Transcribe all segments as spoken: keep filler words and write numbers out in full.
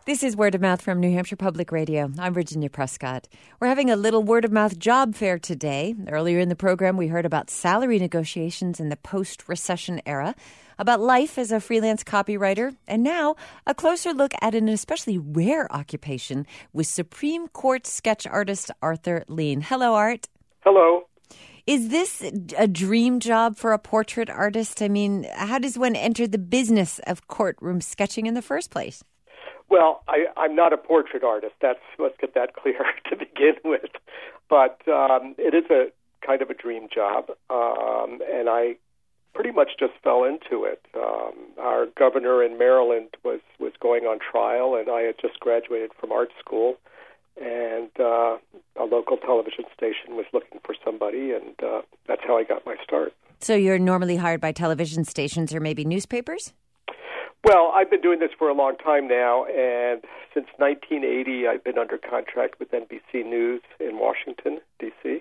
This is Word of Mouth from New Hampshire Public Radio. I'm Virginia Prescott. We're having a little Word of Mouth job fair today. Earlier in the program, we heard about salary negotiations in the post-recession era, about life as a freelance copywriter, and now a closer look at an especially rare occupation with Supreme Court sketch artist Arthur Lean. Hello, Art. Hello. Is this a dream job for a portrait artist? I mean, how does one enter the business of courtroom sketching in the first place? Well, I, I'm not a portrait artist. That's let's get that clear to begin with. But um, it is a kind of a dream job, um, and I pretty much just fell into it. Um, our governor in Maryland was, was going on trial, and I had just graduated from art school, and uh, a local television station was looking for somebody, and uh, that's how I got my start. So you're normally hired by television stations or maybe newspapers? Well, I've been doing this for a long time now, and since nineteen eighty, I've been under contract with N B C News in Washington, D C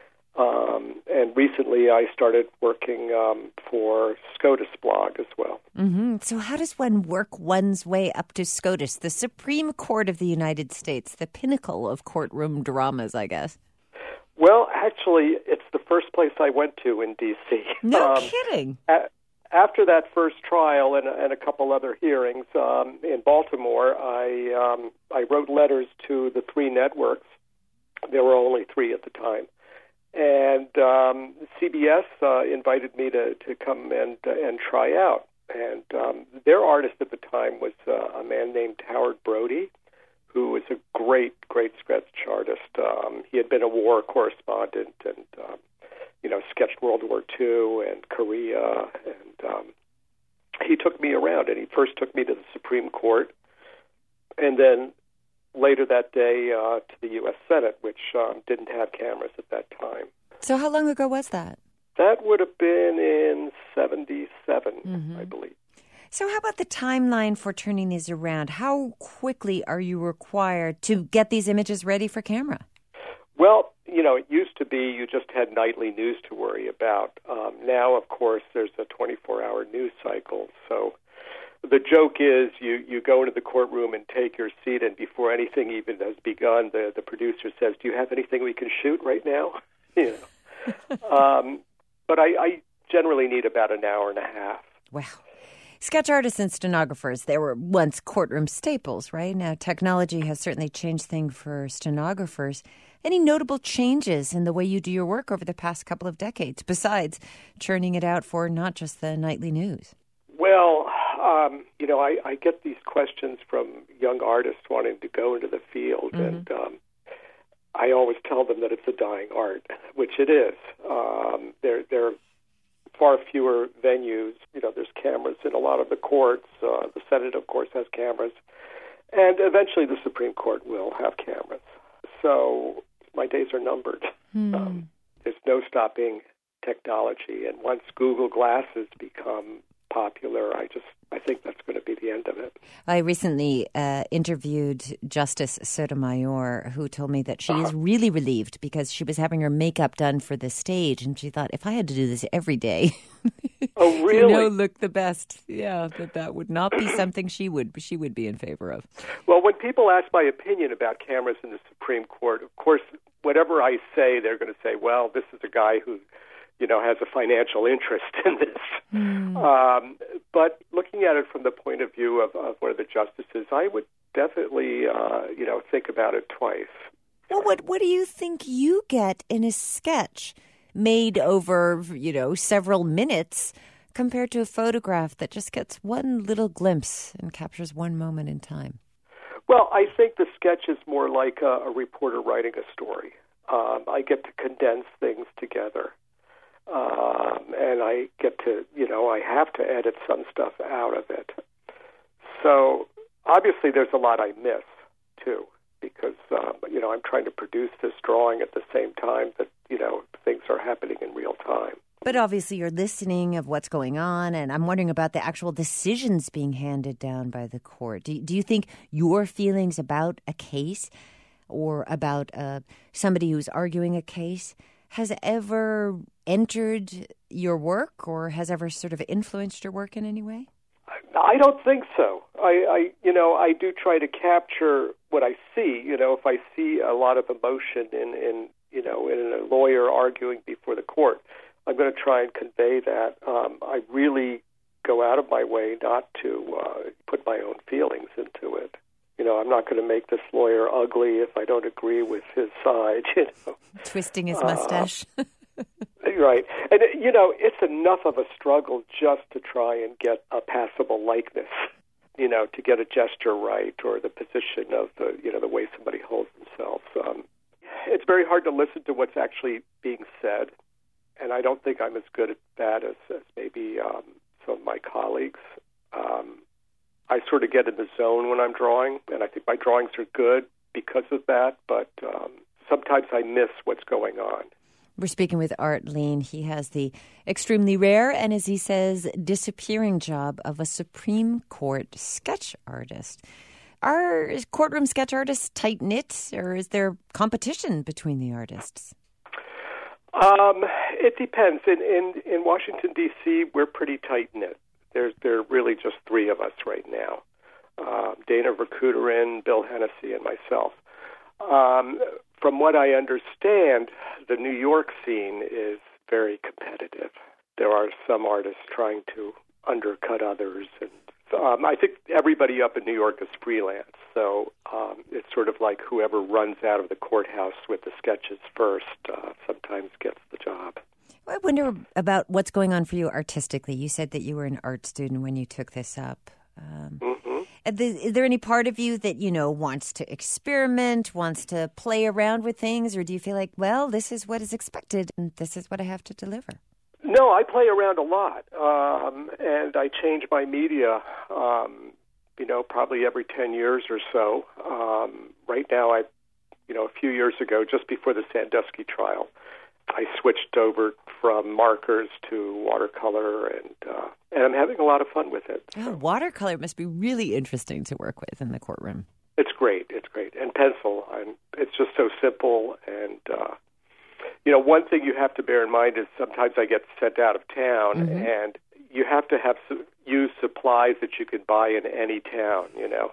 Um, and recently I started working um, for SCOTUS blog as well. Mm-hmm. So how does one work one's way up to SCOTUS, the Supreme Court of the United States, the pinnacle of courtroom dramas, I guess? Well, actually, it's the first place I went to in D C No um, kidding. At, After that first trial and, and a couple other hearings um, in Baltimore, I um, I wrote letters to the three networks. There were only three at the time, and um, C B S uh, invited me to, to come and uh, and try out. And um, their artist at the time was uh, a man named Howard Brody, who was a great great sketch artist. Um, he had been a war correspondent and um, you know, sketched World War Two and Korea, and um, he took me around, and he first took me to the Supreme Court, and then later that day uh, to the U S Senate, which um, didn't have cameras at that time. So how long ago was that? That would have been in seventy-seven, mm-hmm. I believe. So how about the timeline for turning these around? How quickly are you required to get these images ready for camera? Well, you know, it used to be you just had nightly news to worry about. Um, now, of course, there's a twenty-four hour news cycle. So the joke is you, you go into the courtroom and take your seat, and before anything even has begun, the, the producer says, do you have anything we can shoot right now? You know. um, but I, I generally need about an hour and a half. Wow. Sketch artists and stenographers, they were once courtroom staples, right? Now technology has certainly changed things for stenographers. Any notable changes in the way you do your work over the past couple of decades, besides churning it out for not just the nightly news? Well, um, you know, I, I get these questions from young artists wanting to go into the field, mm-hmm. and um, I always tell them that it's a dying art, which it is. Um, there, there are far fewer venues. You know, there's cameras in a lot of the courts. Uh, the Senate, of course, has cameras, and eventually the Supreme Court will have cameras. So my days are numbered. Hmm. Um, there's no stopping technology, and once Google Glasses become popular, I just I think that's going to be the end of it. I recently uh, interviewed Justice Sotomayor, who told me that she uh-huh. is really relieved because she was having her makeup done for the stage, and she thought, if I had to do this every day, oh really? You know, look the best. Yeah, that that would not be something she would she would be in favor of. Well, when people ask my opinion about cameras in the Supreme Court, of course, whatever I say, they're going to say, well, this is a guy who, you know, has a financial interest in this. Mm. Um, but looking at it from the point of view of, of one of the justices, I would definitely, uh, you know, think about it twice. Well, what what do you think you get in a sketch made over, you know, several minutes compared to a photograph that just gets one little glimpse and captures one moment in time? Well, I think the sketch is more like a, a reporter writing a story. Um, I get to condense things together. Um, and I get to, you know, I have to edit some stuff out of it. So obviously there's a lot I miss, too, because, um, you know, I'm trying to produce this drawing at the same time that, you know, things are happening in real time. But obviously you're listening of what's going on, and I'm wondering about the actual decisions being handed down by the court. Do, do you think your feelings about a case or about uh, somebody who's arguing a case has ever entered your work or has ever sort of influenced your work in any way? I don't think so. I, I, you know, I do try to capture what I see. You know, if I see a lot of emotion in, in you know, in a lawyer arguing before the court, I'm going to try and convey that. Um, I really go out of my way not to uh, put my own feelings into it. You know, I'm not going to make this lawyer ugly if I don't agree with his side, you know. Twisting his mustache. Uh, right. And, you know, it's enough of a struggle just to try and get a passable likeness, you know, to get a gesture right or the position of the, you know, the way somebody holds themselves. Um, it's very hard to listen to what's actually being said, and I don't think I'm as good at that as, as maybe um, some of my colleagues. Um, I sort of get in the zone when I'm drawing, and I think my drawings are good because of that, but um, sometimes I miss what's going on. We're speaking with Art Lean. He has the extremely rare and, as he says, disappearing job of a Supreme Court sketch artist. Are courtroom sketch artists tight-knit, or is there competition between the artists? Um, it depends. In, in, in Washington, D C, we're pretty tight-knit. There's there are really just three of us right now, uh, Dana Verkuterin, Bill Hennessy, and myself. Um, from what I understand, the New York scene is very competitive. There are some artists trying to undercut others, and um, I think everybody up in New York is freelance, so um, it's sort of like whoever runs out of the courthouse with the sketches first uh, sometimes gets the job. I wonder about what's going on for you artistically. You said that you were an art student when you took this up. Um, mm-hmm. Is there any part of you that, you know, wants to experiment, wants to play around with things, or do you feel like, well, this is what is expected and this is what I have to deliver? No, I play around a lot, um, and I change my media, um, you know, probably every ten years or so. Um, right now, I, you know, a few years ago, just before the Sandusky trial, I switched over from markers to watercolor, and uh, and I'm having a lot of fun with it. Oh, watercolor must be really interesting to work with in the courtroom. It's great. It's great. And pencil, I'm, it's just so simple. And, uh, you know, one thing you have to bear in mind is sometimes I get sent out of town, mm-hmm. and you have to have su- use supplies that you can buy in any town, you know.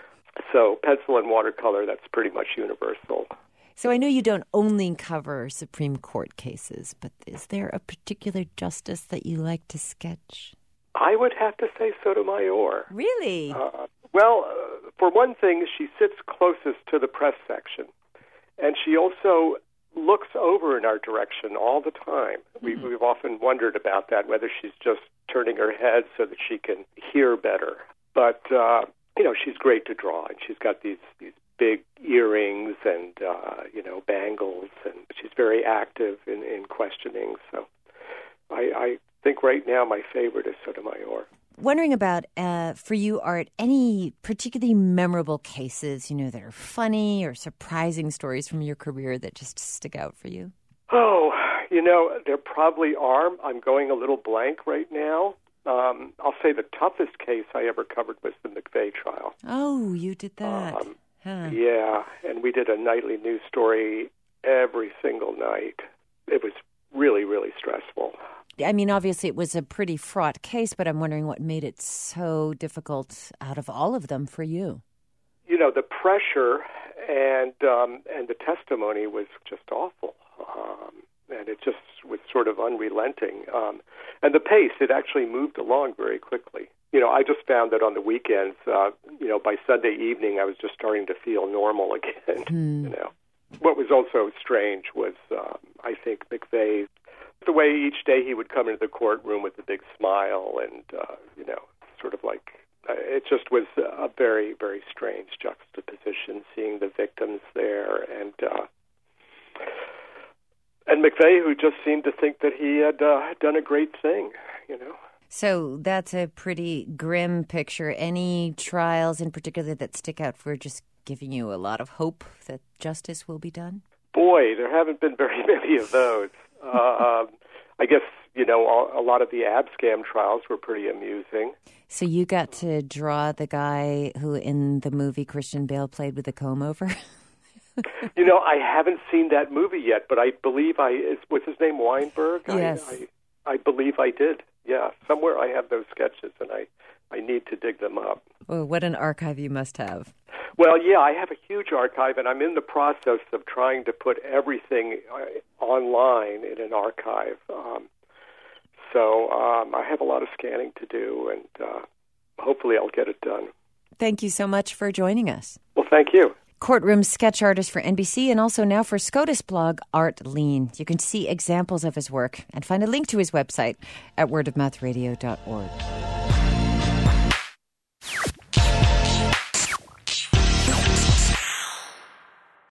So pencil and watercolor, that's pretty much universal. So I know you don't only cover Supreme Court cases, but is there a particular justice that you like to sketch? I would have to say Sotomayor. Really? Uh, well, uh, for one thing, she sits closest to the press section, and she also looks over in our direction all the time. Mm-hmm. We, we've often wondered about that, whether she's just turning her head so that she can hear better. But, uh, you know, she's great to draw, and she's got these, these big earrings and, uh, you know, bangles, and she's very active in, in questioning. So I, I think right now my favorite is Sotomayor. Wondering about, uh, for you, Art, any particularly memorable cases, you know, that are funny or surprising stories from your career that just stick out for you? Oh, you know, there probably are. I'm going a little blank right now. Um, I'll say the toughest case I ever covered was the McVeigh trial. Oh, you did that. Um, huh. Yeah, and we did a nightly news story every single night. It was really, really stressful. I mean, obviously it was a pretty fraught case, but I'm wondering what made it so difficult out of all of them for you. You know, the pressure and um, and the testimony was just awful. Um, and it just was sort of unrelenting. Um, and the pace, it actually moved along very quickly. You know, I just found that on the weekends, uh, you know, by Sunday evening, I was just starting to feel normal again, hmm. you know. What was also strange was, um, I think, McVeigh, the way each day he would come into the courtroom with a big smile and, uh, you know, sort of like, uh, it just was a very, very strange juxtaposition, seeing the victims there. And uh, and McVeigh, who just seemed to think that he had uh, done a great thing, you know. So that's a pretty grim picture. Any trials in particular that stick out for just giving you a lot of hope that justice will be done? Boy, there haven't been very many of those. uh, I guess, you know, a lot of the Abscam trials were pretty amusing. So you got to draw the guy who in the movie Christian Bale played with a comb over? You know, I haven't seen that movie yet, but I believe I, is, was his name Weinberg? Yes. I, I, I believe I did. Yeah, somewhere I have those sketches, and I I need to dig them up. Oh, what an archive you must have. Well, yeah, I have a huge archive, and I'm in the process of trying to put everything uh, online in an archive. Um, so um, I have a lot of scanning to do, and uh, hopefully I'll get it done. Thank you so much for joining us. Well, thank you. Courtroom sketch artist for N B C and also now for SCOTUS blog, Art Lean. You can see examples of his work and find a link to his website at word of mouth radio dot org.